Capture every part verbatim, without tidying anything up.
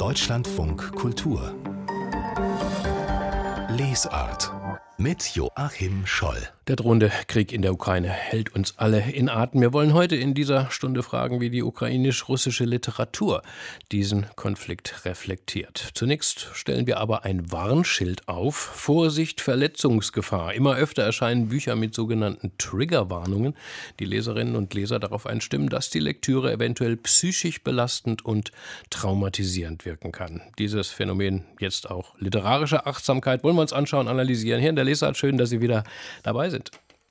Deutschlandfunk Kultur Lesart mit Joachim Scholl. Der drohende Krieg in der Ukraine hält uns alle in Atem. Wir wollen heute in dieser Stunde fragen, wie die ukrainisch-russische Literatur diesen Konflikt reflektiert. Zunächst stellen wir aber ein Warnschild auf. Vorsicht, Verletzungsgefahr. Immer öfter erscheinen Bücher mit sogenannten Triggerwarnungen, die Leserinnen und Leser darauf einstimmen, dass die Lektüre eventuell psychisch belastend und traumatisierend wirken kann. Dieses Phänomen, jetzt auch literarische Achtsamkeit, wollen wir uns anschauen, analysieren. Hier in der Lesart, schön, dass Sie wieder dabei sind.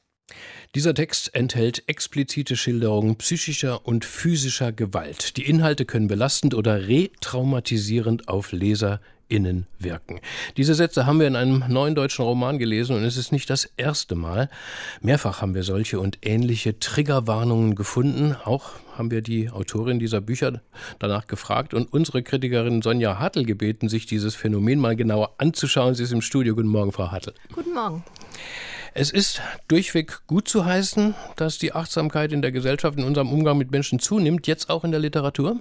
Dieser Text enthält explizite Schilderungen psychischer und physischer Gewalt. Die Inhalte können belastend oder retraumatisierend auf LeserInnen wirken. Diese Sätze haben wir in einem neuen deutschen Roman gelesen und es ist nicht das erste Mal. Mehrfach haben wir solche und ähnliche Triggerwarnungen gefunden. Auch haben wir die Autorin dieser Bücher danach gefragt und unsere Kritikerin Sonja Hartl gebeten, sich dieses Phänomen mal genauer anzuschauen. Sie ist im Studio. Guten Morgen, Frau Hartl. Guten Morgen. Es ist durchweg gut zu heißen, dass die Achtsamkeit in der Gesellschaft, in unserem Umgang mit Menschen zunimmt, jetzt auch in der Literatur?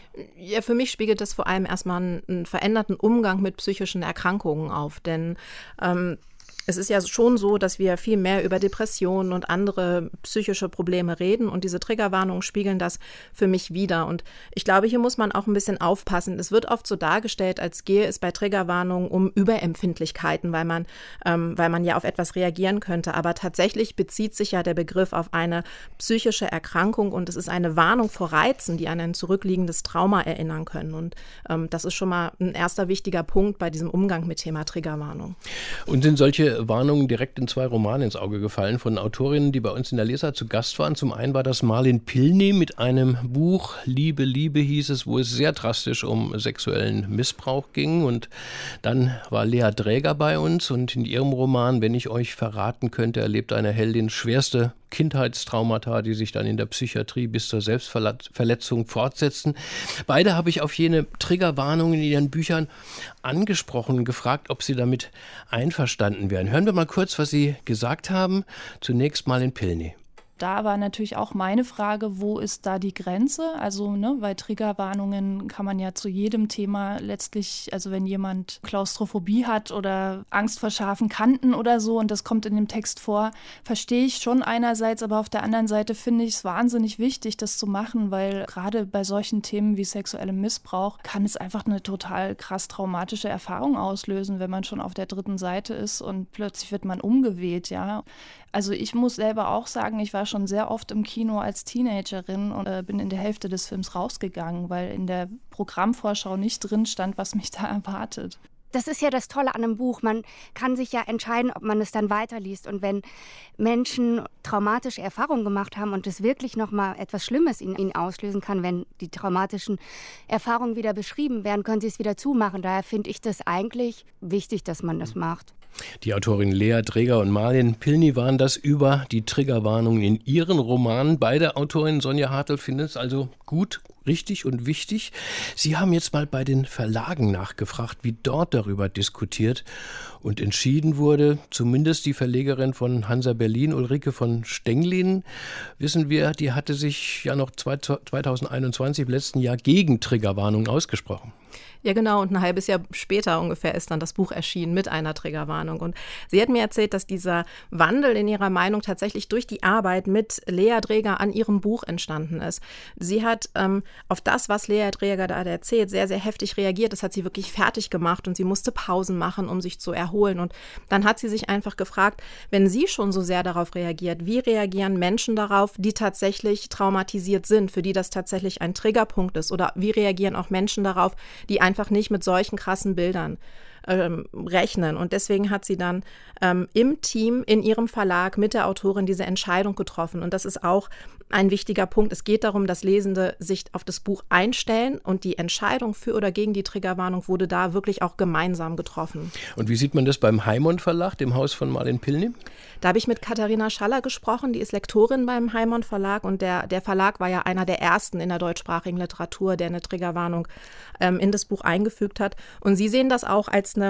Ja, für mich spiegelt das vor allem erstmal einen, einen veränderten Umgang mit psychischen Erkrankungen auf, denn ähm, es ist ja schon so, dass wir viel mehr über Depressionen und andere psychische Probleme reden und diese Triggerwarnungen spiegeln das für mich wider. Und ich glaube, hier muss man auch ein bisschen aufpassen. Es wird oft so dargestellt, als gehe es bei Triggerwarnungen um Überempfindlichkeiten, weil man, ähm, weil man ja auf etwas reagieren könnte. Aber tatsächlich bezieht sich ja der Begriff auf eine psychische Erkrankung und es ist eine Warnung vor Reizen, die an ein zurückliegendes Trauma erinnern können. Und ähm, das ist schon mal ein erster wichtiger Punkt bei diesem Umgang mit Thema Triggerwarnung. Und sind solche Warnungen direkt in zwei Romanen ins Auge gefallen von Autorinnen, die bei uns in der Lesart zu Gast waren. Zum einen war das Marlin Pilny mit einem Buch, Liebe, Liebe hieß es, wo es sehr drastisch um sexuellen Missbrauch ging. Und dann war Lea Dräger bei uns und in ihrem Roman, wenn ich euch verraten könnte, erlebt eine Heldin schwerste Kindheitstraumata, die sich dann in der Psychiatrie bis zur Selbstverletzung fortsetzen. Beide habe ich auf jene Triggerwarnungen in ihren Büchern angesprochen und gefragt, ob sie damit einverstanden wären. Hören wir mal kurz, was sie gesagt haben. Zunächst mal in Pilny. Da war natürlich auch meine Frage, wo ist da die Grenze? Also, ne, bei Triggerwarnungen kann man ja zu jedem Thema letztlich, also wenn jemand Klaustrophobie hat oder Angst vor scharfen Kanten oder so und das kommt in dem Text vor, verstehe ich schon einerseits, aber auf der anderen Seite finde ich es wahnsinnig wichtig, das zu machen, weil gerade bei solchen Themen wie sexuellem Missbrauch kann es einfach eine total krass traumatische Erfahrung auslösen, wenn man schon auf der dritten Seite ist und plötzlich wird man umgeweht, ja. Also ich muss selber auch sagen, ich war schon sehr oft im Kino als Teenagerin und äh, bin in der Hälfte des Films rausgegangen, weil in der Programmvorschau nicht drin stand, was mich da erwartet. Das ist ja das Tolle an einem Buch. Man kann sich ja entscheiden, ob man es dann weiterliest. Und wenn Menschen traumatische Erfahrungen gemacht haben und es wirklich nochmal etwas Schlimmes in ihnen auslösen kann, wenn die traumatischen Erfahrungen wieder beschrieben werden, können sie es wieder zumachen. Daher finde ich das eigentlich wichtig, dass man das macht. Die Autorin Lea Dräger und Marlin Pilny waren das über die Triggerwarnungen in ihren Romanen. Beide Autorinnen, Sonja Hartl, finden es also gut, richtig und wichtig. Sie haben jetzt mal bei den Verlagen nachgefragt, wie dort darüber diskutiert und entschieden wurde. Zumindest die Verlegerin von Hansa Berlin, Ulrike von Stenglin, wissen wir, die hatte sich ja noch zweitausendeinundzwanzig, im letzten Jahr, gegen Triggerwarnungen ausgesprochen. Ja, genau. Und ein halbes Jahr später ungefähr ist dann das Buch erschienen mit einer Triggerwarnung. Und sie hat mir erzählt, dass dieser Wandel in ihrer Meinung tatsächlich durch die Arbeit mit Lea Dräger an ihrem Buch entstanden ist. Sie hat ähm, auf das, was Lea Dräger da erzählt, sehr, sehr heftig reagiert. Das hat sie wirklich fertig gemacht und sie musste Pausen machen, um sich zu erholen. Und dann hat sie sich einfach gefragt, wenn sie schon so sehr darauf reagiert, wie reagieren Menschen darauf, die tatsächlich traumatisiert sind, für die das tatsächlich ein Triggerpunkt ist? Oder wie reagieren auch Menschen darauf, die einfach nicht mit solchen krassen Bildern ähm, rechnen. Und deswegen hat sie dann ähm, im Team, in ihrem Verlag mit der Autorin diese Entscheidung getroffen. Und das ist auch ein wichtiger Punkt. Es geht darum, dass Lesende sich auf das Buch einstellen und die Entscheidung für oder gegen die Triggerwarnung wurde da wirklich auch gemeinsam getroffen. Und wie sieht man das beim Heimon Verlag, dem Haus von Marlin Pilny? Da habe ich mit Katharina Schaller gesprochen, die ist Lektorin beim Heimon Verlag und der, der Verlag war ja einer der ersten in der deutschsprachigen Literatur, der eine Triggerwarnung ähm, in das Buch eingefügt hat. Und sie sehen das auch als eine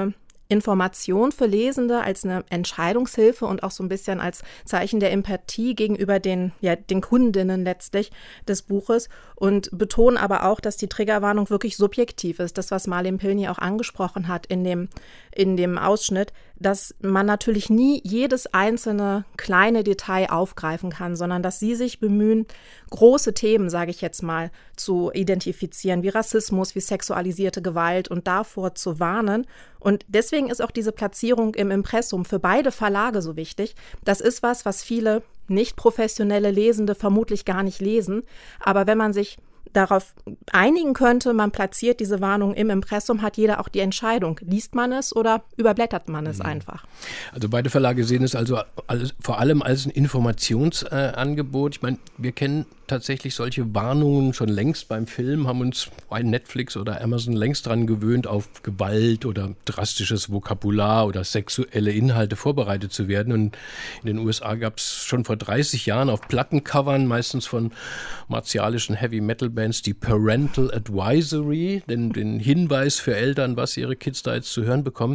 Information für Lesende, als eine Entscheidungshilfe und auch so ein bisschen als Zeichen der Empathie gegenüber den, ja, den Kundinnen letztlich des Buches und betonen aber auch, dass die Triggerwarnung wirklich subjektiv ist. Das, was Marlene Pilny auch angesprochen hat in dem, in dem Ausschnitt, dass man natürlich nie jedes einzelne kleine Detail aufgreifen kann, sondern dass sie sich bemühen, große Themen, sage ich jetzt mal, zu identifizieren, wie Rassismus, wie sexualisierte Gewalt und davor zu warnen. Und deswegen ist auch diese Platzierung im Impressum für beide Verlage so wichtig. Das ist was, was viele nicht professionelle Lesende vermutlich gar nicht lesen. Aber wenn man sich darauf einigen könnte, man platziert diese Warnung im Impressum, hat jeder auch die Entscheidung. Liest man es oder überblättert man es mhm. einfach? Also beide Verlage sehen es also alles, vor allem als ein Informationsangebot. Äh, ich meine, wir kennen tatsächlich solche Warnungen schon längst beim Film, haben uns bei Netflix oder Amazon längst dran gewöhnt, auf Gewalt oder drastisches Vokabular oder sexuelle Inhalte vorbereitet zu werden. Und in den U S A gab es schon vor dreißig Jahren auf Plattencovern, meistens von martialischen Heavy-Metal-Bands, die Parental Advisory, den, den Hinweis für Eltern, was ihre Kids da jetzt zu hören bekommen.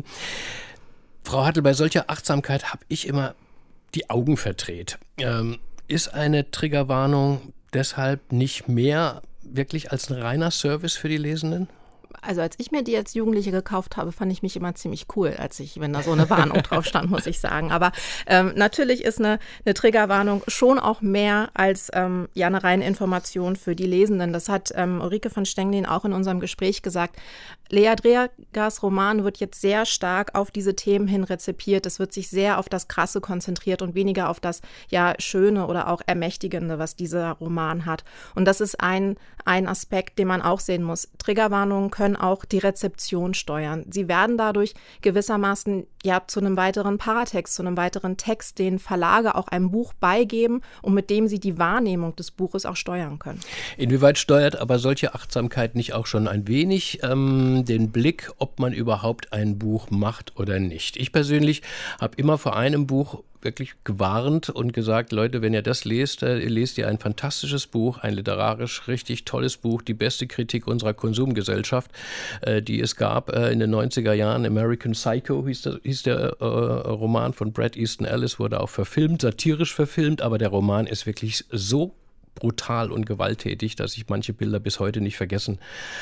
Frau Hartl, bei solcher Achtsamkeit habe ich immer die Augen verdreht. Ähm, ist eine Triggerwarnung deshalb nicht mehr wirklich als ein reiner Service für die Lesenden? Also als ich mir die als Jugendliche gekauft habe, fand ich mich immer ziemlich cool, als ich, wenn da so eine Warnung drauf stand, muss ich sagen. Aber ähm, natürlich ist eine, eine Triggerwarnung schon auch mehr als ähm, ja, eine reine Information für die Lesenden. Das hat ähm, Ulrike von Stenglin auch in unserem Gespräch gesagt. Lea Dregers Roman wird jetzt sehr stark auf diese Themen hin rezipiert. Es wird sich sehr auf das Krasse konzentriert und weniger auf das ja Schöne oder auch Ermächtigende, was dieser Roman hat. Und das ist ein, ein Aspekt, den man auch sehen muss. Triggerwarnungen können auch die Rezeption steuern. Sie werden dadurch gewissermaßen ja zu einem weiteren Paratext, zu einem weiteren Text, den Verlage auch einem Buch beigeben und mit dem sie die Wahrnehmung des Buches auch steuern können. Inwieweit steuert aber solche Achtsamkeit nicht auch schon ein wenig ähm, den Blick, ob man überhaupt ein Buch macht oder nicht? Ich persönlich habe immer vor einem Buch wirklich gewarnt und gesagt, Leute, wenn ihr das lest, äh, lest ihr ein fantastisches Buch, ein literarisch richtig tolles Buch, die beste Kritik unserer Konsumgesellschaft, äh, die es gab äh, in den neunziger Jahren. American Psycho hieß der, hieß der äh, Roman von Bret Easton Ellis, wurde auch verfilmt, satirisch verfilmt, aber der Roman ist wirklich so brutal und gewalttätig, dass ich manche Bilder bis heute nicht vergessen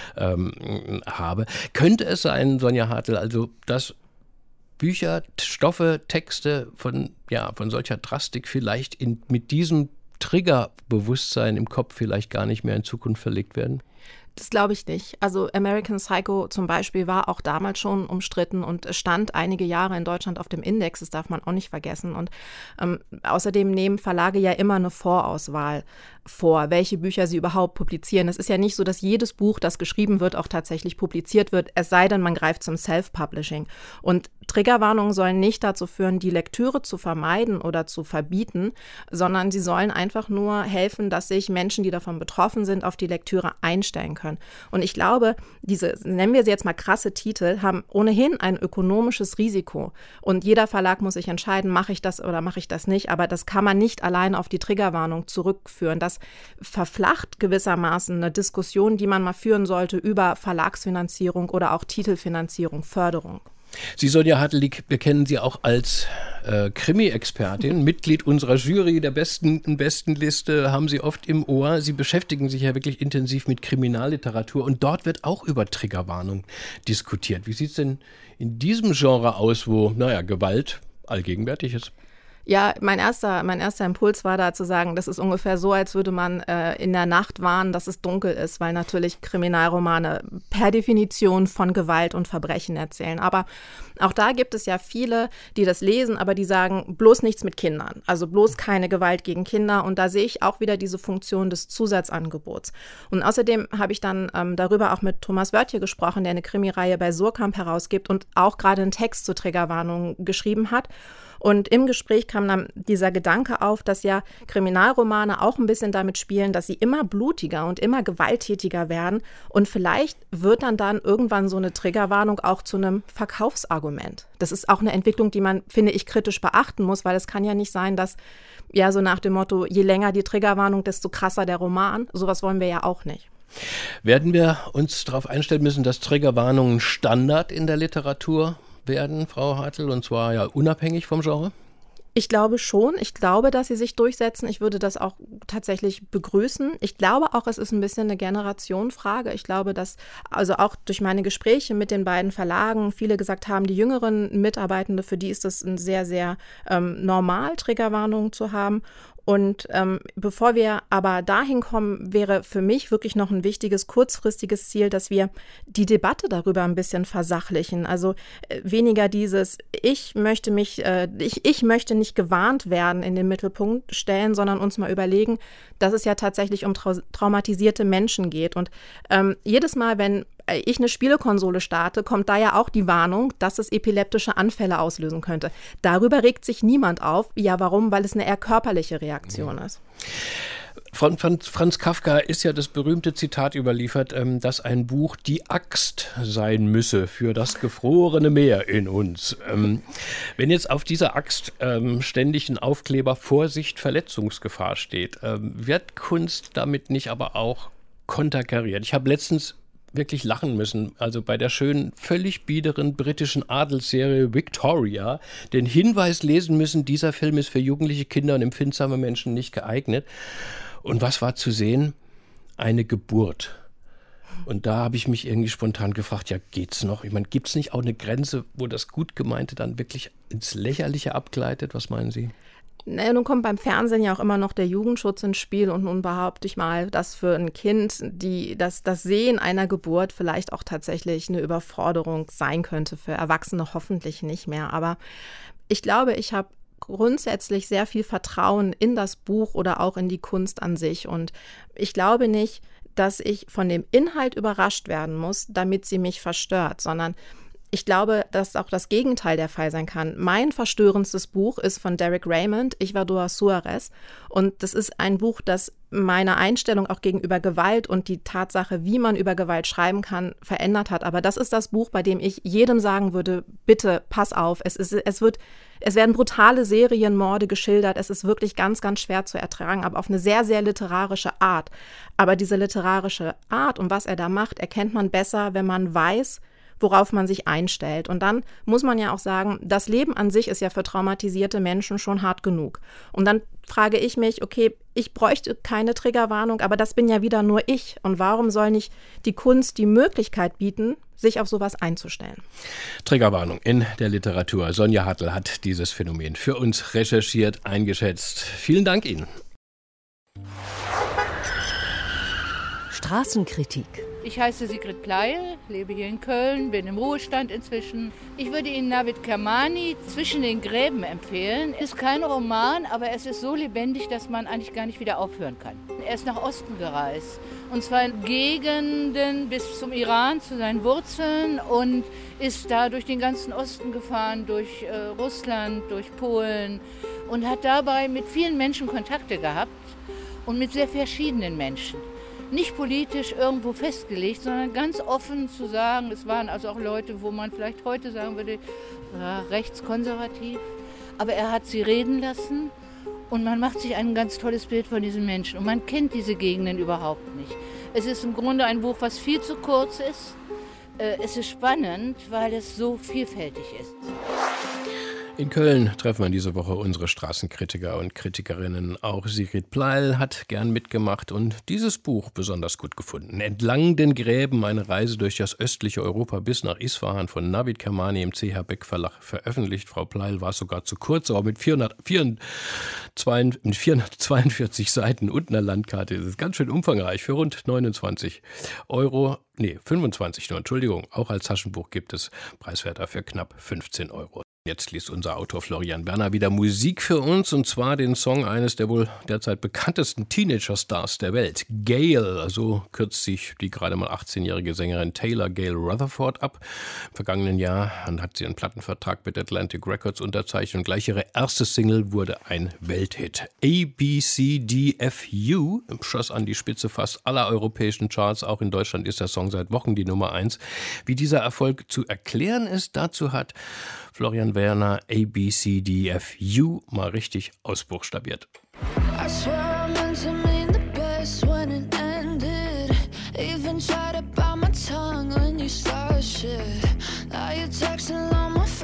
ähm, habe. Könnte es sein, Sonja Hartl, also dass Bücher, Stoffe, Texte von, ja, von solcher Drastik vielleicht in, mit diesem Triggerbewusstsein im Kopf vielleicht gar nicht mehr in Zukunft verlegt werden? Das glaube ich nicht. Also American Psycho zum Beispiel war auch damals schon umstritten und stand einige Jahre in Deutschland auf dem Index, das darf man auch nicht vergessen. Und ähm, außerdem nehmen Verlage ja immer eine Vorauswahl vor, welche Bücher sie überhaupt publizieren. Es ist ja nicht so, dass jedes Buch, das geschrieben wird, auch tatsächlich publiziert wird, es sei denn, man greift zum Self-Publishing. Und Triggerwarnungen sollen nicht dazu führen, die Lektüre zu vermeiden oder zu verbieten, sondern sie sollen einfach nur helfen, dass sich Menschen, die davon betroffen sind, auf die Lektüre einstellen können. Und ich glaube, diese, nennen wir sie jetzt mal krasse Titel, haben ohnehin ein ökonomisches Risiko. Und jeder Verlag muss sich entscheiden, mache ich das oder mache ich das nicht. Aber das kann man nicht allein auf die Triggerwarnung zurückführen. Das verflacht gewissermaßen eine Diskussion, die man mal führen sollte über Verlagsfinanzierung oder auch Titelfinanzierung, Förderung. Sie, Sonja Hartl, wir kennen Sie auch als äh, Krimi-Expertin, Mitglied unserer Jury der besten, besten Liste, haben Sie oft im Ohr. Sie beschäftigen sich ja wirklich intensiv mit Kriminalliteratur und dort wird auch über Triggerwarnung diskutiert. Wie sieht es denn in diesem Genre aus, wo, naja, Gewalt allgegenwärtig ist? Ja, mein erster, mein erster Impuls war da zu sagen, das ist ungefähr so, als würde man äh, in der Nacht warnen, dass es dunkel ist, weil natürlich Kriminalromane per Definition von Gewalt und Verbrechen erzählen. Aber auch da gibt es ja viele, die das lesen, aber die sagen, bloß nichts mit Kindern, also bloß keine Gewalt gegen Kinder. Und da sehe ich auch wieder diese Funktion des Zusatzangebots. Und außerdem habe ich dann ähm, darüber auch mit Thomas Wörtje gesprochen, der eine Krimireihe bei Surkamp herausgibt und auch gerade einen Text zur Triggerwarnung geschrieben hat. Und im Gespräch kam dann dieser Gedanke auf, dass ja Kriminalromane auch ein bisschen damit spielen, dass sie immer blutiger und immer gewalttätiger werden. Und vielleicht wird dann dann irgendwann so eine Triggerwarnung auch zu einem Verkaufsargument. Das ist auch eine Entwicklung, die man, finde ich, kritisch beachten muss, weil es kann ja nicht sein, dass, ja, so nach dem Motto, je länger die Triggerwarnung, desto krasser der Roman. Sowas wollen wir ja auch nicht. Werden wir uns darauf einstellen müssen, dass Triggerwarnungen Standard in der Literatur werden, Frau Hartl, und zwar ja unabhängig vom Genre? Ich glaube schon. Ich glaube, dass sie sich durchsetzen. Ich würde das auch tatsächlich begrüßen. Ich glaube auch, es ist ein bisschen eine Generationenfrage. Ich glaube, dass also auch durch meine Gespräche mit den beiden Verlagen viele gesagt haben, die jüngeren Mitarbeitende, für die ist es ein sehr, sehr ähm, normal, Triggerwarnungen zu haben. Und ähm, bevor wir aber dahin kommen, wäre für mich wirklich noch ein wichtiges, kurzfristiges Ziel, dass wir die Debatte darüber ein bisschen versachlichen. Also äh, weniger dieses, ich möchte mich, äh, ich, ich möchte nicht gewarnt werden, in den Mittelpunkt stellen, sondern uns mal überlegen, dass es ja tatsächlich um trau- traumatisierte Menschen geht. Und ähm, jedes Mal, wenn ich eine Spielekonsole starte, kommt da ja auch die Warnung, dass es epileptische Anfälle auslösen könnte. Darüber regt sich niemand auf. Ja, warum? Weil es eine eher körperliche Reaktion ist. Von Franz, Franz Kafka ist ja das berühmte Zitat überliefert, ähm, dass ein Buch die Axt sein müsse für das gefrorene Meer in uns. Ähm, wenn jetzt auf dieser Axt ähm, ständig ein Aufkleber Vorsicht, Verletzungsgefahr steht, ähm, wird Kunst damit nicht aber auch konterkariert? Ich habe letztens wirklich lachen müssen, also bei der schönen, völlig biederen britischen Adelsserie Victoria, den Hinweis lesen müssen, dieser Film ist für jugendliche Kinder und empfindsame Menschen nicht geeignet. Und was war zu sehen? Eine Geburt. Und da habe ich mich irgendwie spontan gefragt, ja, geht's noch? Ich meine, gibt es nicht auch eine Grenze, wo das gut Gemeinte dann wirklich ins Lächerliche abgleitet? Was meinen Sie? Naja, nun kommt beim Fernsehen ja auch immer noch der Jugendschutz ins Spiel und nun behaupte ich mal, dass für ein Kind die, das, das Sehen einer Geburt vielleicht auch tatsächlich eine Überforderung sein könnte, für Erwachsene hoffentlich nicht mehr. Aber ich glaube, ich habe grundsätzlich sehr viel Vertrauen in das Buch oder auch in die Kunst an sich. Und ich glaube nicht, dass ich von dem Inhalt überrascht werden muss, damit sie mich verstört, sondern ich glaube, dass auch das Gegenteil der Fall sein kann. Mein verstörendstes Buch ist von Derek Raymond, Ich war Doa Suarez. Und das ist ein Buch, das meine Einstellung auch gegenüber Gewalt und die Tatsache, wie man über Gewalt schreiben kann, verändert hat. Aber das ist das Buch, bei dem ich jedem sagen würde, bitte pass auf. Es ist, es wird, es werden brutale Serienmorde geschildert. Es ist wirklich ganz, ganz schwer zu ertragen, aber auf eine sehr, sehr literarische Art. Aber diese literarische Art und was er da macht, erkennt man besser, wenn man weiß, worauf man sich einstellt. Und dann muss man ja auch sagen, das Leben an sich ist ja für traumatisierte Menschen schon hart genug. Und dann frage ich mich, okay, ich bräuchte keine Triggerwarnung, aber das bin ja wieder nur ich. Und warum soll nicht die Kunst die Möglichkeit bieten, sich auf sowas einzustellen? Triggerwarnung in der Literatur. Sonja Hartl hat dieses Phänomen für uns recherchiert, eingeschätzt. Vielen Dank Ihnen. Straßenkritik. Ich heiße Sigrid Pleil, lebe hier in Köln, bin im Ruhestand inzwischen. Ich würde Ihnen Navid Kermani Zwischen den Gräben empfehlen. Ist kein Roman, aber es ist so lebendig, dass man eigentlich gar nicht wieder aufhören kann. Er ist nach Osten gereist, und zwar in Gegenden bis zum Iran, zu seinen Wurzeln, und ist da durch den ganzen Osten gefahren, durch äh, Russland, durch Polen, und hat dabei mit vielen Menschen Kontakte gehabt und mit sehr verschiedenen Menschen. Nicht politisch irgendwo festgelegt, sondern ganz offen zu sagen, es waren also auch Leute, wo man vielleicht heute sagen würde, ja, rechtskonservativ, aber er hat sie reden lassen und man macht sich ein ganz tolles Bild von diesen Menschen und man kennt diese Gegenden überhaupt nicht. Es ist im Grunde ein Buch, was viel zu kurz ist. Es ist spannend, weil es so vielfältig ist. In Köln treffen wir diese Woche unsere Straßenkritiker und Kritikerinnen. Auch Sigrid Pleil hat gern mitgemacht und dieses Buch besonders gut gefunden. Entlang den Gräben, eine Reise durch das östliche Europa bis nach Isfahan von Navid Kermani im C H Beck Verlag veröffentlicht. Frau Pleil war sogar zu kurz, aber mit vierhundertzweiundvierzig Seiten und einer Landkarte ist es ganz schön umfangreich für rund neunundzwanzig Euro. Nee, fünfundzwanzig nur, Entschuldigung. Auch als Taschenbuch gibt es preiswerter für knapp fünfzehn Euro. Jetzt liest unser Autor Florian Berner wieder Musik für uns, und zwar den Song eines der wohl derzeit bekanntesten Teenager-Stars der Welt, Gayle. So kürzt sich die gerade mal achtzehnjährige Sängerin Taylor Gayle Rutherford ab. Im vergangenen Jahr hat sie einen Plattenvertrag mit Atlantic Records unterzeichnet und gleich ihre erste Single wurde ein Welthit. A, B, C, D, F, U schoss an die Spitze fast aller europäischen Charts. Auch in Deutschland ist der Song seit Wochen die Nummer eins. Wie dieser Erfolg zu erklären ist, dazu hat Florian Werner A, B, C, D, F, U mal richtig ausbuchstabiert. I swear I meant to mean the best when it ended. Even tried to bite my tongue when you started shit. Now you're texting on my phone.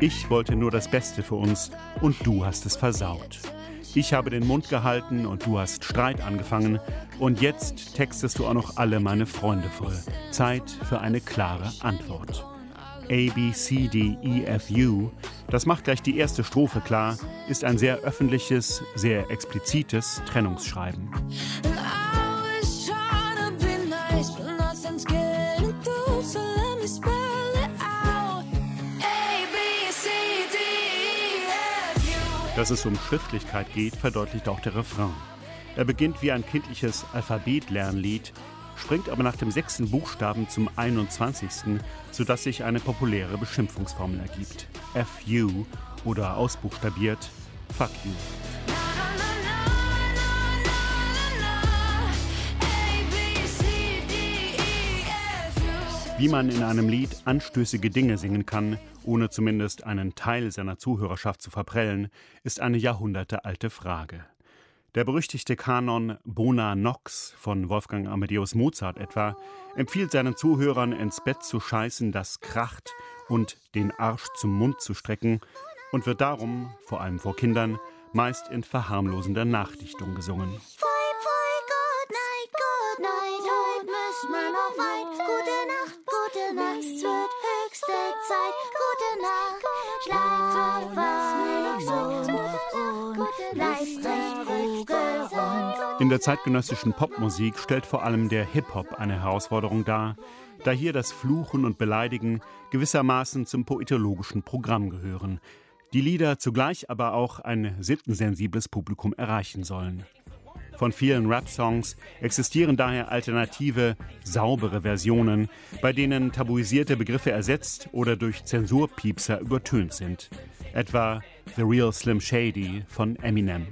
Ich wollte nur das Beste für uns und du hast es versaut. Ich habe den Mund gehalten und du hast Streit angefangen. Und jetzt textest du auch noch alle meine Freunde voll. Zeit für eine klare Antwort. A, B, C, D, E, F, U, das macht gleich die erste Strophe klar, ist ein sehr öffentliches, sehr explizites Trennungsschreiben. Dass es um Schriftlichkeit geht, verdeutlicht auch der Refrain. Er beginnt wie ein kindliches Alphabetlernlied, springt aber nach dem sechsten Buchstaben zum einundzwanzigsten, sodass sich eine populäre Beschimpfungsformel ergibt. F U oder ausbuchstabiert Fuck you. Wie man in einem Lied anstößige Dinge singen kann, ohne zumindest einen Teil seiner Zuhörerschaft zu verprellen, ist eine jahrhundertealte Frage. Der berüchtigte Kanon Bona Nox von Wolfgang Amadeus Mozart etwa empfiehlt seinen Zuhörern, ins Bett zu scheißen, das kracht, und den Arsch zum Mund zu strecken, und wird darum, vor allem vor Kindern, meist in verharmlosender Nachdichtung gesungen. Pfui, pfui, good night, good night, heute müssen wir noch weit. Gute Nacht, gute Nacht, es wird höchste Zeit. Gute Nacht, schlaf was und, und leicht recht ruhig gesund. In der zeitgenössischen Popmusik stellt vor allem der Hip-Hop eine Herausforderung dar, da hier das Fluchen und Beleidigen gewissermaßen zum poetologischen Programm gehören. Die Lieder zugleich aber auch ein sittensensibles Publikum erreichen sollen. Von vielen Rap-Songs existieren daher alternative, saubere Versionen, bei denen tabuisierte Begriffe ersetzt oder durch Zensurpiepser übertönt sind. Etwa The Real Slim Shady von Eminem.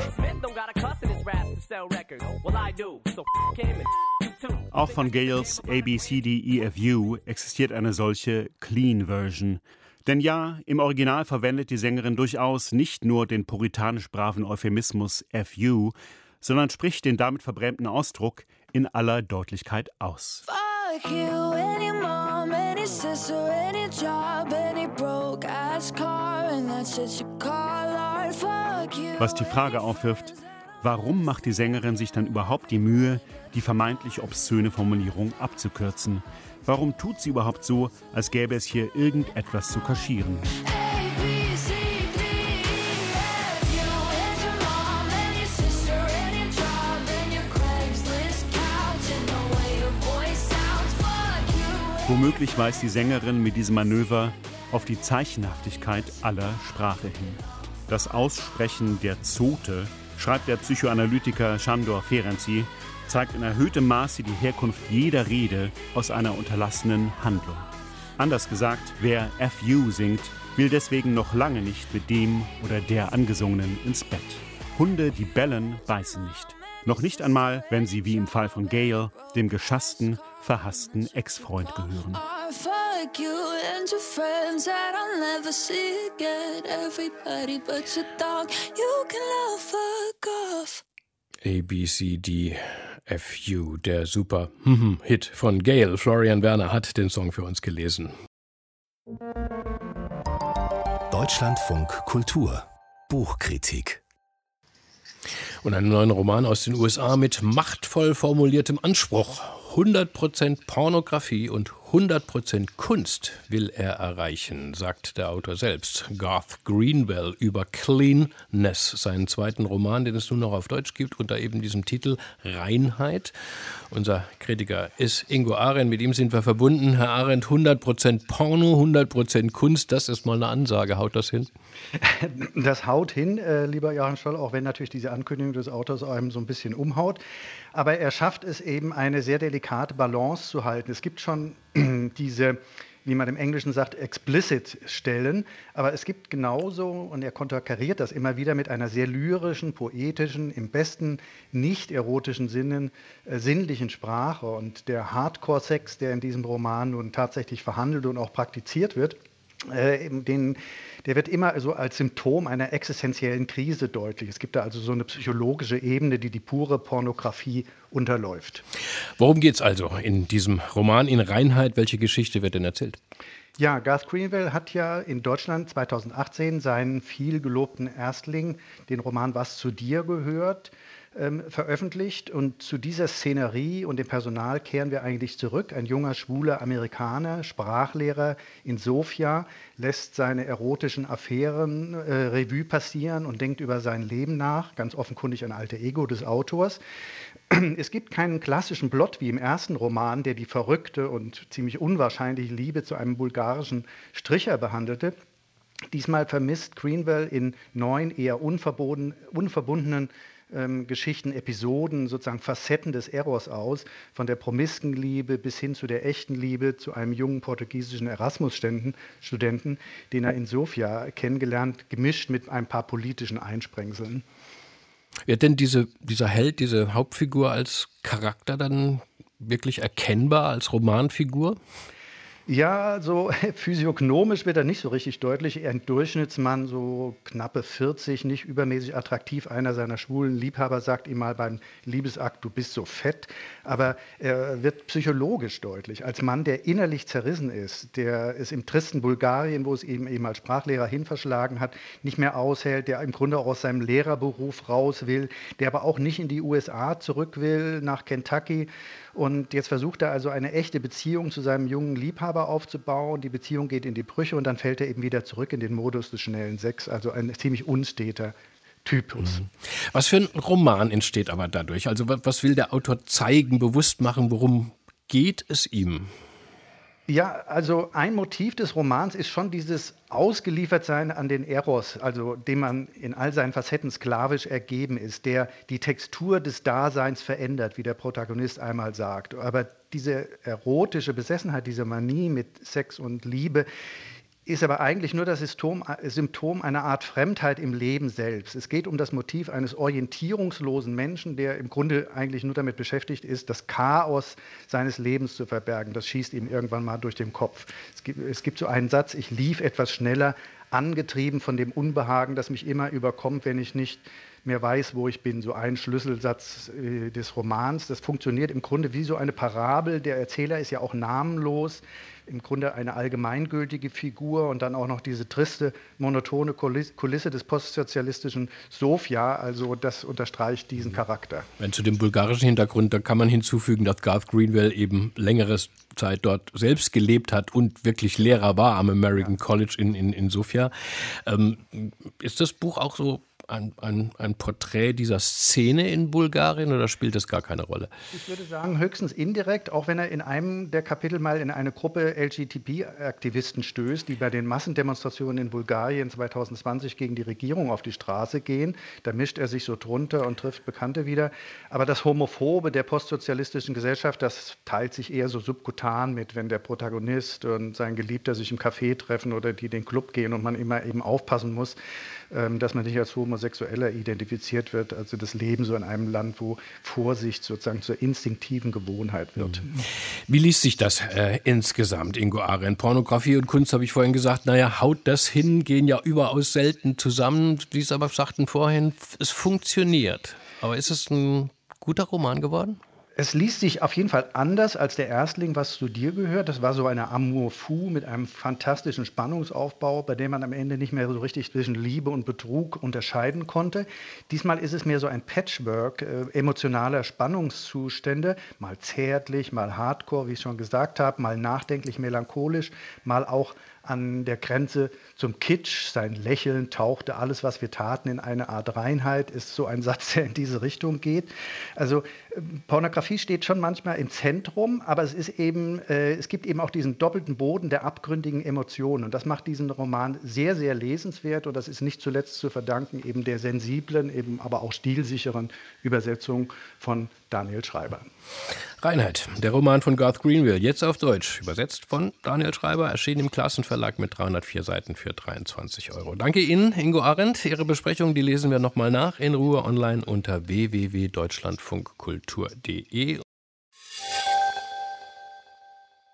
Auch von Gales A, B, C, D, E, F, U existiert eine solche Clean-Version. Denn ja, im Original verwendet die Sängerin durchaus nicht nur den puritanisch braven Euphemismus F U, sondern spricht den damit verbrämten Ausdruck in aller Deutlichkeit aus. Fuck you, any mom, any sister, any job, any broke ass car, and that's shit you call art. Fuck you. Was die Frage aufwirft, warum macht die Sängerin sich dann überhaupt die Mühe, die vermeintlich obszöne Formulierung abzukürzen? Warum tut sie überhaupt so, als gäbe es hier irgendetwas zu kaschieren? Womöglich weist die Sängerin mit diesem Manöver auf die Zeichenhaftigkeit aller Sprache hin. Das Aussprechen der Zote, schreibt der Psychoanalytiker Sándor Ferenczi, zeigt in erhöhtem Maße die Herkunft jeder Rede aus einer unterlassenen Handlung. Anders gesagt, wer F U singt, will deswegen noch lange nicht mit dem oder der Angesungenen ins Bett. Hunde, die bellen, beißen nicht. Noch nicht einmal, wenn sie wie im Fall von Gayle dem geschassten, verhassten Ex-Freund gehören. Fuck you and your friends that I'll never see again. Everybody but your dog, you can love, fuck off. A, B, C, D, F, U, der super Hit von Gayle. Florian Werner hat den Song für uns gelesen. Deutschlandfunk Kultur Buchkritik. Und einen neuen Roman aus den U S A mit machtvoll formuliertem Anspruch. hundert Prozent Pornografie und hundert Prozent Kunst will er erreichen, sagt der Autor selbst. Garth Greenwell über Cleanness, seinen zweiten Roman, den es nun noch auf Deutsch gibt, unter eben diesem Titel Reinheit. Unser Kritiker ist Ingo Arendt, mit ihm sind wir verbunden. Herr Arendt, hundert Prozent Porno, hundert Prozent Kunst, das ist mal eine Ansage. Haut das hin? Das haut hin, äh, lieber Johann Scholl, auch wenn natürlich diese Ankündigung des Autors einem so ein bisschen umhaut. Aber er schafft es eben, eine sehr delikate Balance zu halten. Es gibt schon diese, wie man im Englischen sagt, explicit Stellen, aber es gibt genauso, und er konterkariert das immer wieder mit einer sehr lyrischen, poetischen, im besten nicht erotischen Sinne, äh, sinnlichen Sprache. Und der Hardcore-Sex, der in diesem Roman nun tatsächlich verhandelt und auch praktiziert wird, äh, den, der wird immer so als Symptom einer existenziellen Krise deutlich. Es gibt da also so eine psychologische Ebene, die die pure Pornografie unterläuft. Worum geht es also in diesem Roman in Reinheit? Welche Geschichte wird denn erzählt? Ja, Garth Greenwell hat ja in Deutschland zweitausendachtzehn seinen viel gelobten Erstling, den Roman Was zu dir gehört, ähm, veröffentlicht. Und zu dieser Szenerie und dem Personal kehren wir eigentlich zurück. Ein junger, schwuler Amerikaner, Sprachlehrer in Sofia, lässt seine erotischen Affären äh, Revue passieren und denkt über sein Leben nach. Ganz offenkundig ein alter Ego des Autors. Es gibt keinen klassischen Plot wie im ersten Roman, der die verrückte und ziemlich unwahrscheinliche Liebe zu einem bulgarischen Stricher behandelte. Diesmal vermisst Greenwell in neun eher unverbundenen ähm, Geschichten, Episoden, sozusagen Facetten des Eros aus, von der Promiskenliebe bis hin zu der echten Liebe zu einem jungen portugiesischen Erasmus-Studenten, den er in Sofia kennengelernt, gemischt mit ein paar politischen Einsprengseln. Wird denn diese, dieser Held, diese Hauptfigur als Charakter dann wirklich erkennbar, als Romanfigur? Ja, so physiognomisch wird er nicht so richtig deutlich. Ein Durchschnittsmann, so knappe vierzig, nicht übermäßig attraktiv. Einer seiner schwulen Liebhaber sagt ihm mal beim Liebesakt, du bist so fett. Aber er wird psychologisch deutlich. Als Mann, der innerlich zerrissen ist, der es im tristen Bulgarien, wo es eben eben als Sprachlehrer hinverschlagen hat, nicht mehr aushält, der im Grunde auch aus seinem Lehrerberuf raus will, der aber auch nicht in die U S A zurück will, nach Kentucky. Und jetzt versucht er also eine echte Beziehung zu seinem jungen Liebhaber aufzubauen. Die Beziehung geht in die Brüche und dann fällt er eben wieder zurück in den Modus des schnellen Sex. Also ein ziemlich unsteter Typus. Was für ein Roman entsteht aber dadurch? Also was will der Autor zeigen, bewusst machen? Worum geht es ihm? Ja, also ein Motiv des Romans ist schon dieses Ausgeliefertsein an den Eros, also dem man in all seinen Facetten sklavisch ergeben ist, der die Textur des Daseins verändert, wie der Protagonist einmal sagt. Aber diese erotische Besessenheit, diese Manie mit Sex und Liebe, ist aber eigentlich nur das Symptom einer Art Fremdheit im Leben selbst. Es geht um das Motiv eines orientierungslosen Menschen, der im Grunde eigentlich nur damit beschäftigt ist, das Chaos seines Lebens zu verbergen. Das schießt ihm irgendwann mal durch den Kopf. Es gibt, es gibt so einen Satz, ich lief etwas schneller, angetrieben von dem Unbehagen, das mich immer überkommt, wenn ich nicht mehr weiß, wo ich bin. So ein Schlüsselsatz äh, des Romans. Das funktioniert im Grunde wie so eine Parabel. Der Erzähler ist ja auch namenlos. Im Grunde eine allgemeingültige Figur und dann auch noch diese triste, monotone Kulisse des postsozialistischen Sofia. Also das unterstreicht diesen Charakter. Wenn zu dem bulgarischen Hintergrund, da kann man hinzufügen, dass Garth Greenwell eben längere Zeit dort selbst gelebt hat und wirklich Lehrer war am American ja. College in, in, in Sofia. Ähm, ist das Buch auch so Ein, ein, ein Porträt dieser Szene in Bulgarien oder spielt das gar keine Rolle? Ich würde sagen, höchstens indirekt, auch wenn er in einem der Kapitel mal in eine Gruppe L G B T Q-Aktivisten stößt, die bei den Massendemonstrationen in Bulgarien zwanzig zwanzig gegen die Regierung auf die Straße gehen. Da mischt er sich so drunter und trifft Bekannte wieder. Aber das Homophobe der postsozialistischen Gesellschaft, das teilt sich eher so subkutan mit, wenn der Protagonist und sein Geliebter sich im Café treffen oder die in den Club gehen und man immer eben aufpassen muss, dass man nicht als Homosexueller identifiziert wird, also das Leben so in einem Land, wo Vorsicht sozusagen zur instinktiven Gewohnheit wird. Wie liest sich das äh, insgesamt, Ingo Arendt? Pornografie und Kunst, habe ich vorhin gesagt, naja, haut das hin, gehen ja überaus selten zusammen. Sie aber sagten vorhin, es funktioniert. Aber ist es ein guter Roman geworden? Es liest sich auf jeden Fall anders als der Erstling, was zu dir gehört. Das war so eine Amour fou mit einem fantastischen Spannungsaufbau, bei dem man am Ende nicht mehr so richtig zwischen Liebe und Betrug unterscheiden konnte. Diesmal ist es mehr so ein Patchwork äh, emotionaler Spannungszustände, mal zärtlich, mal hardcore, wie ich schon gesagt habe, mal nachdenklich, melancholisch, mal auch an der Grenze zum Kitsch. Sein Lächeln tauchte alles, was wir taten, in eine Art Reinheit, ist so ein Satz, der in diese Richtung geht. Also Pornografie steht schon manchmal im Zentrum, aber es ist eben, äh, es gibt eben auch diesen doppelten Boden der abgründigen Emotionen. Und das macht diesen Roman sehr, sehr lesenswert. Und das ist nicht zuletzt zu verdanken eben der sensiblen, eben aber auch stilsicheren Übersetzung von Daniel Schreiber. Reinheit, der Roman von Garth Greenwell, jetzt auf Deutsch, übersetzt von Daniel Schreiber, erschien im Klassenverlag mit dreihundertvier Seiten für dreiundzwanzig Euro. Danke Ihnen, Ingo Arendt. Ihre Besprechung, die lesen wir nochmal nach in Ruhe online unter w w w punkt deutschlandfunkkultur punkt de.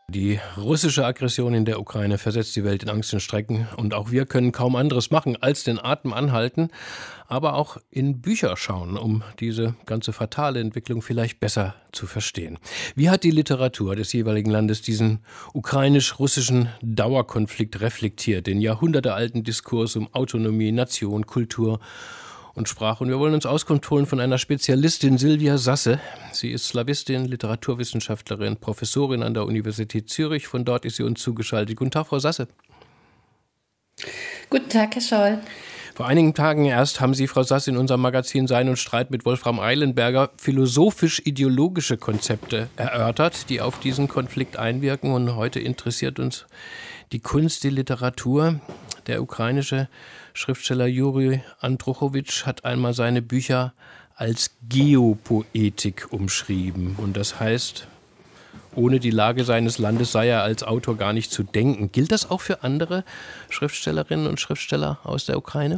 Die russische Aggression in der Ukraine versetzt die Welt in Angst und Schrecken und auch wir können kaum anderes machen, als den Atem anhalten, aber auch in Bücher schauen, um diese ganze fatale Entwicklung vielleicht besser zu verstehen. Wie hat die Literatur des jeweiligen Landes diesen ukrainisch-russischen Dauerkonflikt reflektiert, den jahrhundertealten Diskurs um Autonomie, Nation, Kultur und Sprache? Und wir wollen uns Auskunft holen von einer Spezialistin, Silvia Sasse. Sie ist Slawistin, Literaturwissenschaftlerin, Professorin an der Universität Zürich. Von dort ist sie uns zugeschaltet. Guten Tag, Frau Sasse. Guten Tag, Herr Scholl. Vor einigen Tagen erst haben Sie, Frau Sasse, in unserem Magazin Sein und Streit mit Wolfram Eilenberger philosophisch-ideologische Konzepte erörtert, die auf diesen Konflikt einwirken. Und heute interessiert uns die Kunst, die Literatur. Der ukrainische Schriftsteller Juri Androchowitsch hat einmal seine Bücher als Geopoetik umschrieben. Und das heißt, ohne die Lage seines Landes sei er als Autor gar nicht zu denken. Gilt das auch für andere Schriftstellerinnen und Schriftsteller aus der Ukraine?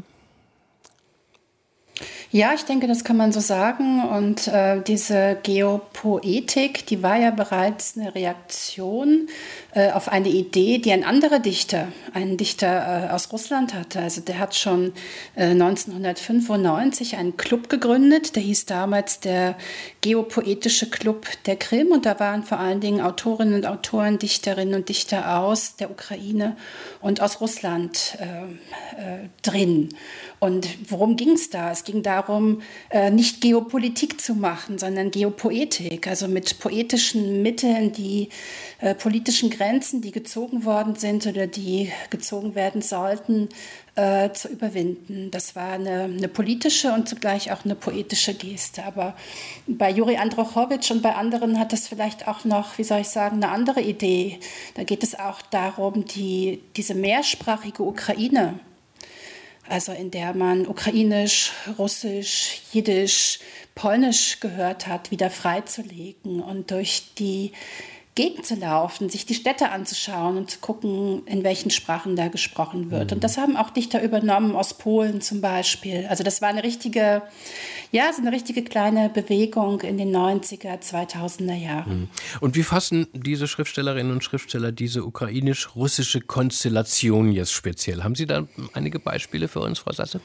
Ja, ich denke, das kann man so sagen. Und äh, diese Geopoetik, die war ja bereits eine Reaktion äh, auf eine Idee, die ein anderer Dichter, ein Dichter äh, aus Russland hatte. Also der hat schon äh, neunzehnhundertfünfundneunzig einen Club gegründet, der hieß damals der Geopoetische Club der Krim. Und da waren vor allen Dingen Autorinnen und Autoren, Dichterinnen und Dichter aus der Ukraine und aus Russland äh, äh, drin. Und worum ging es da? Es ging darum, äh, nicht Geopolitik zu machen, sondern Geopoetik, also mit poetischen Mitteln die äh, politischen Grenzen, die gezogen worden sind oder die gezogen werden sollten, äh, zu überwinden. Das war eine, eine politische und zugleich auch eine poetische Geste. Aber bei Juri Androchowitsch und bei anderen hat das vielleicht auch noch, wie soll ich sagen, eine andere Idee. Da geht es auch darum, die, diese mehrsprachige Ukraine, also in der man Ukrainisch, Russisch, Jiddisch, Polnisch gehört hat, wieder freizulegen und durch die Gegend zu laufen, sich die Städte anzuschauen und zu gucken, in welchen Sprachen da gesprochen wird. Und das haben auch Dichter übernommen, aus Polen zum Beispiel. Also das war eine richtige, ja, so eine richtige kleine Bewegung in den neunziger, zweitausender Jahren. Und wie fassen diese Schriftstellerinnen und Schriftsteller diese ukrainisch-russische Konstellation jetzt speziell? Haben Sie da einige Beispiele für uns, Frau Sasse?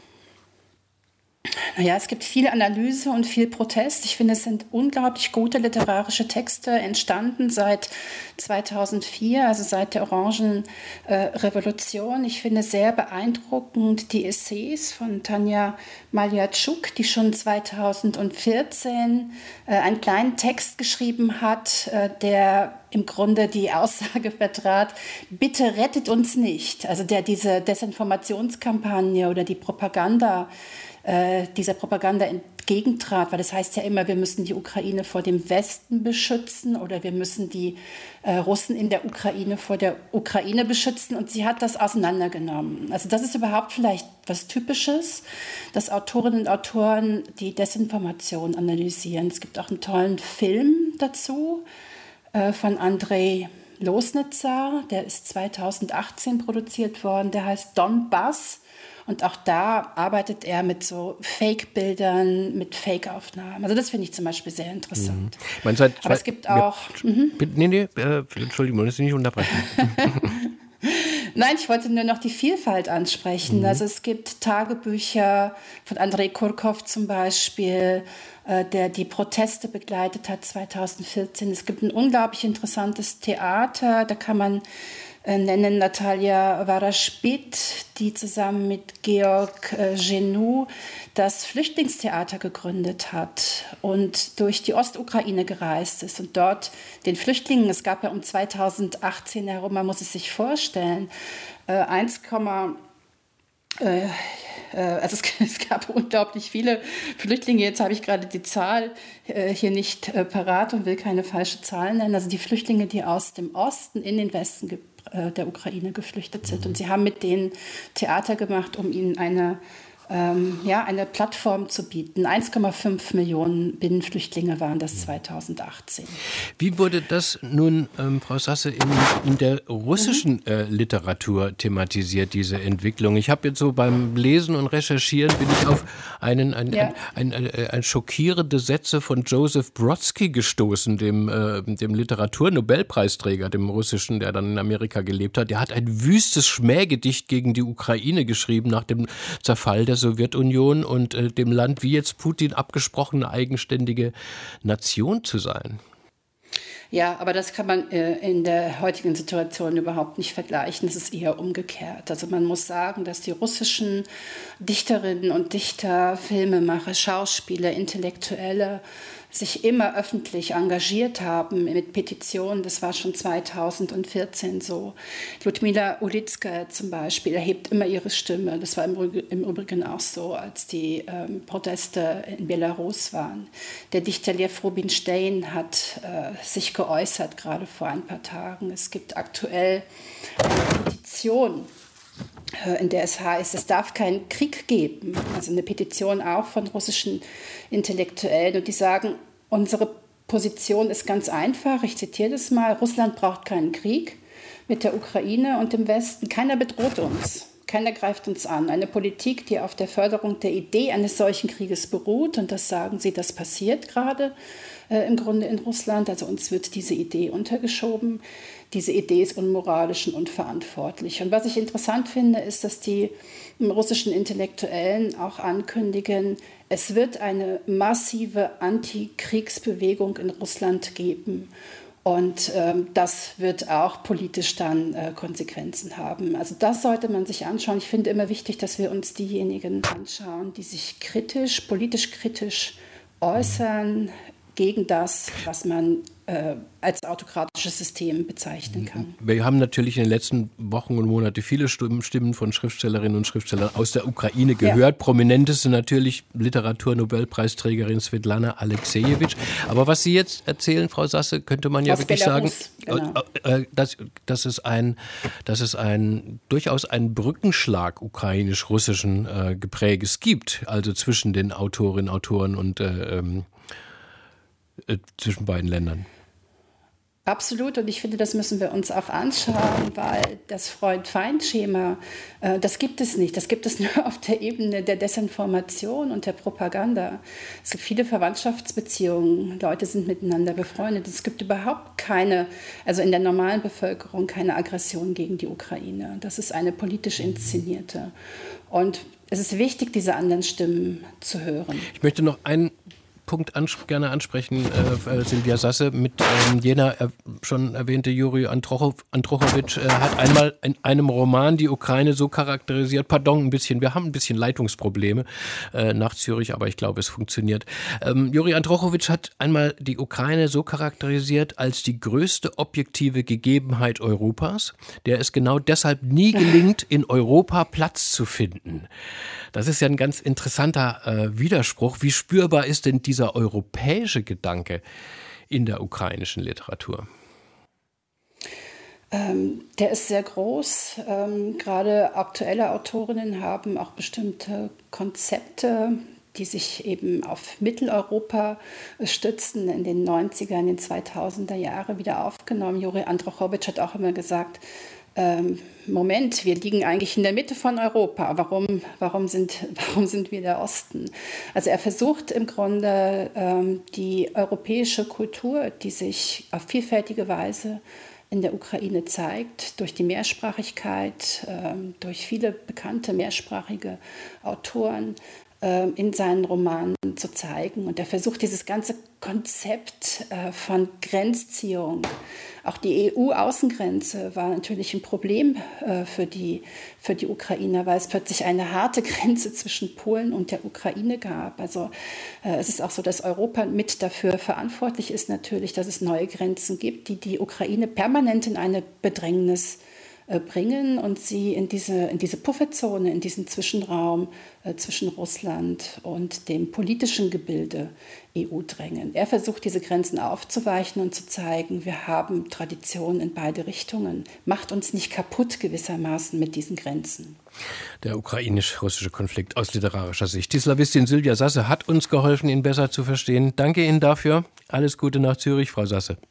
Naja, es gibt viel Analyse und viel Protest. Ich finde, es sind unglaublich gute literarische Texte entstanden seit zweitausendvier, also seit der Orangen äh, Revolution. Ich finde sehr beeindruckend die Essays von Tanja Maljatschuk, die schon zweitausendvierzehn äh, einen kleinen Text geschrieben hat, äh, der im Grunde die Aussage vertrat, bitte rettet uns nicht. Also der diese Desinformationskampagne oder die Propaganda dieser Propaganda entgegentrat, weil das heißt ja immer, wir müssen die Ukraine vor dem Westen beschützen oder wir müssen die äh, Russen in der Ukraine vor der Ukraine beschützen, und sie hat das auseinandergenommen. Also das ist überhaupt vielleicht was Typisches, dass Autorinnen und Autoren die Desinformation analysieren. Es gibt auch einen tollen Film dazu äh, von Andrei Losnitzer, der ist zweitausendachtzehn produziert worden, der heißt Donbass. Und auch da arbeitet er mit so Fake-Bildern, mit Fake-Aufnahmen. Also das finde ich zum Beispiel sehr interessant. Mhm. Ich meine, seit, Aber es gibt auch... Ja, mhm. Nee, nee, äh, Entschuldigung, das ist nicht unterbrechen. Nein, ich wollte nur noch die Vielfalt ansprechen. Mhm. Also es gibt Tagebücher von Andrei Kurkov zum Beispiel, äh, der die Proteste begleitet hat zweitausendvierzehn. Es gibt ein unglaublich interessantes Theater, da kann man äh, nennen Natalia Waraschpit, die zusammen mit Georg äh, Genou das Flüchtlingstheater gegründet hat und durch die Ostukraine gereist ist und dort den Flüchtlingen, es gab ja um zweitausendachtzehn herum, man muss es sich vorstellen, äh, eins, äh, also es, es gab unglaublich viele Flüchtlinge, jetzt habe ich gerade die Zahl äh, hier nicht äh, parat und will keine falsche Zahl nennen, also die Flüchtlinge, die aus dem Osten in den Westen ge- äh, der Ukraine geflüchtet sind, und sie haben mit denen Theater gemacht, um ihnen eine ähm, ja, eine Plattform zu bieten. eins Komma fünf Millionen Binnenflüchtlinge waren das zweitausendachtzehn. Wie wurde das nun, ähm, Frau Sasse, in, in der russischen äh, Literatur thematisiert, diese Entwicklung? Ich habe jetzt so beim Lesen und Recherchieren bin ich auf einen, ein, ja. ein, ein, ein, ein schockierende Sätze von Joseph Brodsky gestoßen, dem, äh, dem Literaturnobelpreisträger, dem russischen, der dann in Amerika gelebt hat. Der hat ein wüstes Schmähgedicht gegen die Ukraine geschrieben nach dem Zerfall der Sowjetunion und äh, dem Land wie jetzt Putin abgesprochen, eine eigenständige Nation zu sein. Ja, aber das kann man äh, in der heutigen Situation überhaupt nicht vergleichen. Es ist eher umgekehrt. Also man muss sagen, dass die russischen Dichterinnen und Dichter, Filmemacher, Schauspieler, Intellektuelle sich immer öffentlich engagiert haben mit Petitionen. Das war schon zweitausendvierzehn so. Ludmila Ulitskaya zum Beispiel erhebt immer ihre Stimme. Das war im, im Übrigen auch so, als die ähm, Proteste in Belarus waren. Der Dichter Lev Rubinstein hat äh, sich geäußert, gerade vor ein paar Tagen. Es gibt aktuell eine Petition, in der es heißt, es darf keinen Krieg geben. Also eine Petition auch von russischen Intellektuellen. Und die sagen, unsere Position ist ganz einfach. Ich zitiere das mal. Russland braucht keinen Krieg mit der Ukraine und dem Westen. Keiner bedroht uns. Keiner greift uns an. Eine Politik, die auf der Förderung der Idee eines solchen Krieges beruht. Und das sagen sie, das passiert gerade äh, im Grunde in Russland. Also uns wird diese Idee untergeschoben. Diese Idee ist unmoralisch und unverantwortlich. Und was ich interessant finde, ist, dass die russischen Intellektuellen auch ankündigen, es wird eine massive Antikriegsbewegung in Russland geben. Und ähm, das wird auch politisch dann äh, Konsequenzen haben. Also das sollte man sich anschauen. Ich finde immer wichtig, dass wir uns diejenigen anschauen, die sich kritisch, politisch kritisch äußern gegen das, was man äh, als autokratisches System bezeichnen kann. Wir haben natürlich in den letzten Wochen und Monaten viele Stimmen, Stimmen von Schriftstellerinnen und Schriftstellern aus der Ukraine gehört. Ja. Prominenteste natürlich Literaturnobelpreisträgerin Svetlana Alexejewitsch. Aber was Sie jetzt erzählen, Frau Sasse, könnte man ja aus wirklich Belarus, sagen, genau. äh, dass, dass, es ein, dass es ein, durchaus einen Brückenschlag ukrainisch-russischen äh, Gepräges gibt, also zwischen den Autorinnen, Autoren und äh, ähm, zwischen beiden Ländern. Absolut, und ich finde, das müssen wir uns auch anschauen, weil das Freund-Feind-Schema, äh, das gibt es nicht. Das gibt es nur auf der Ebene der Desinformation und der Propaganda. Es gibt viele Verwandtschaftsbeziehungen, Leute sind miteinander befreundet. Es gibt überhaupt keine, also in der normalen Bevölkerung, keine Aggression gegen die Ukraine. Das ist eine politisch inszenierte. Und es ist wichtig, diese anderen Stimmen zu hören. Ich möchte noch einen Punkt ans- gerne ansprechen, äh, Silvia Sasse, mit ähm, jener äh, schon erwähnte Juri Androchow- Androchowitsch äh, hat einmal in einem Roman die Ukraine so charakterisiert, pardon, ein bisschen, wir haben ein bisschen Leitungsprobleme äh, nach Zürich, aber ich glaube, es funktioniert. Ähm, Juri Androchowitsch hat einmal die Ukraine so charakterisiert als die größte objektive Gegebenheit Europas, der es genau deshalb nie gelingt, in Europa Platz zu finden. Das ist ja ein ganz interessanter äh, Widerspruch. Wie spürbar ist denn dieser europäische Gedanke in der ukrainischen Literatur? Ähm, der ist sehr groß. Ähm, gerade aktuelle Autorinnen haben auch bestimmte Konzepte, die sich eben auf Mitteleuropa stützen, in den neunziger, in den zweitausender Jahre wieder aufgenommen. Juri Androchowitsch hat auch immer gesagt, Ähm, Moment, wir liegen eigentlich in der Mitte von Europa. Warum, warum, sind, warum sind wir der Osten? Also er versucht im Grunde ähm, die europäische Kultur, die sich auf vielfältige Weise in der Ukraine zeigt, durch die Mehrsprachigkeit, ähm, durch viele bekannte mehrsprachige Autoren, ähm, in seinen Romanen zu zeigen. Und er versucht dieses ganze Konzept äh, von Grenzziehung. Auch die E U-Außengrenze war natürlich ein Problem äh, für die, für die Ukrainer, weil es plötzlich eine harte Grenze zwischen Polen und der Ukraine gab. Also äh, es ist auch so, dass Europa mit dafür verantwortlich ist natürlich, dass es neue Grenzen gibt, die die Ukraine permanent in eine Bedrängnis äh, bringen und sie in diese, in diese Pufferzone, in diesen Zwischenraum äh, zwischen Russland und dem politischen Gebilde E U drängen. Er versucht, diese Grenzen aufzuweichen und zu zeigen, wir haben Traditionen in beide Richtungen. Macht uns nicht kaputt gewissermaßen mit diesen Grenzen. Der ukrainisch-russische Konflikt aus literarischer Sicht. Die Slawistin Sylvia Sasse hat uns geholfen, ihn besser zu verstehen. Danke Ihnen dafür. Alles Gute nach Zürich, Frau Sasse.